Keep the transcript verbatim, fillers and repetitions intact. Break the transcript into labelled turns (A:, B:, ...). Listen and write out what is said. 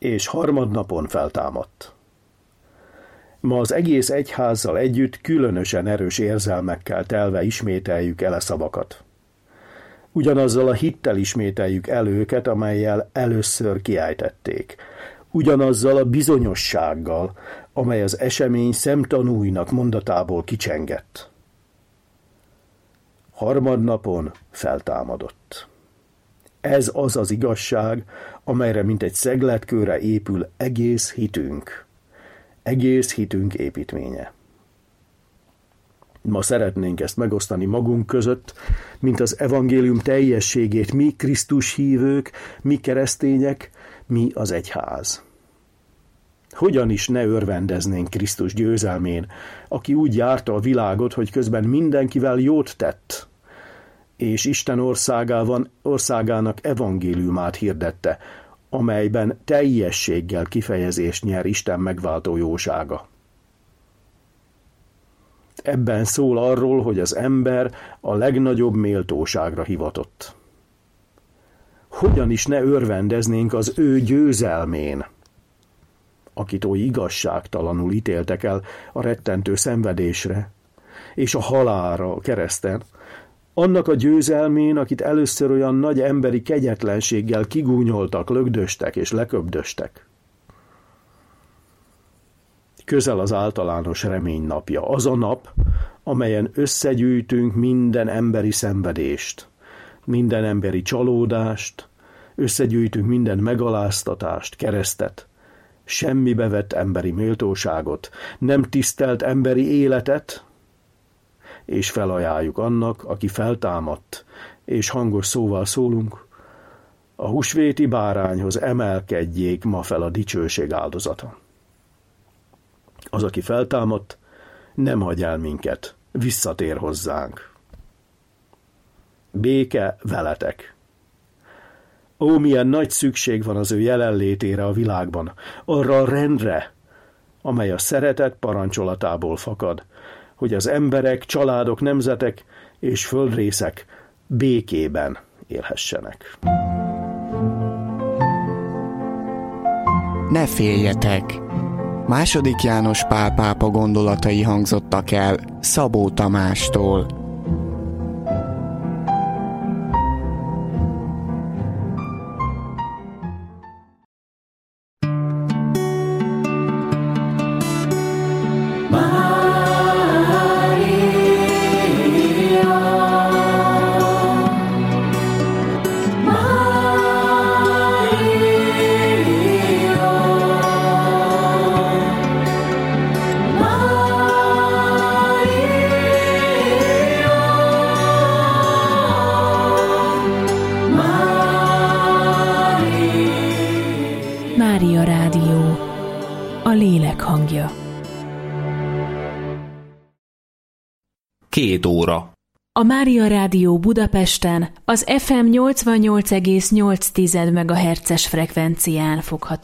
A: és harmadnapon feltámadt. Ma az egész egyházzal együtt különösen erős érzelmekkel telve ismételjük el a szavakat. Ugyanazzal a hittel ismételjük el őket, amellyel először kiejtették. Ugyanazzal a bizonyossággal, amely az esemény szemtanúinak mondatából kicsengett. Harmadnapon feltámadott. Ez az az igazság, amelyre mint egy szegletkőre épül egész hitünk. Egész hitünk építménye. Ma szeretnénk ezt megosztani magunk között, mint az evangélium teljességét mi Krisztus hívők, mi keresztények, mi az egyház. Hogyan is ne örvendeznénk Krisztus győzelmén, aki úgy járta a világot, hogy közben mindenkivel jót tett, és Isten országában, országának evangéliumát hirdette, amelyben teljességgel kifejezést nyer Isten megváltó jósága. Ebben szól arról, hogy az ember a legnagyobb méltóságra hivatott. Hogyan is ne örvendeznénk az ő győzelmén, akit oly igazságtalanul ítéltek el a rettentő szenvedésre és a halálra a kereszten, annak a győzelmén, akit először olyan nagy emberi kegyetlenséggel kigúnyoltak, lögdöstek és leköbdöstek. Közel az általános remény napja, az a nap, amelyen összegyűjtünk minden emberi szenvedést, minden emberi csalódást, összegyűjtünk minden megaláztatást, keresztet, semmibe vett emberi méltóságot, nem tisztelt emberi életet, és felajánljuk annak, aki feltámadt, és hangos szóval szólunk, a húsvéti bárányhoz emelkedjék ma fel a dicsőség áldozata. Az, aki feltámadt, nem hagy el minket, visszatér hozzánk. Béke veletek! Ó, milyen nagy szükség van az ő jelenlétére a világban, arra a rendre, amely a szeretet parancsolatából fakad, hogy az emberek, családok, nemzetek és földrészek békében élhessenek.
B: Ne féljetek! Második János Pál pápa gondolatai hangzottak el Szabó Tamástól.
C: Mária Rádió, a lélek hangja.
D: Két óra.
C: A Mária Rádió Budapesten az ef em nyolcvannyolc egész nyolc MHz-es frekvencián fogható.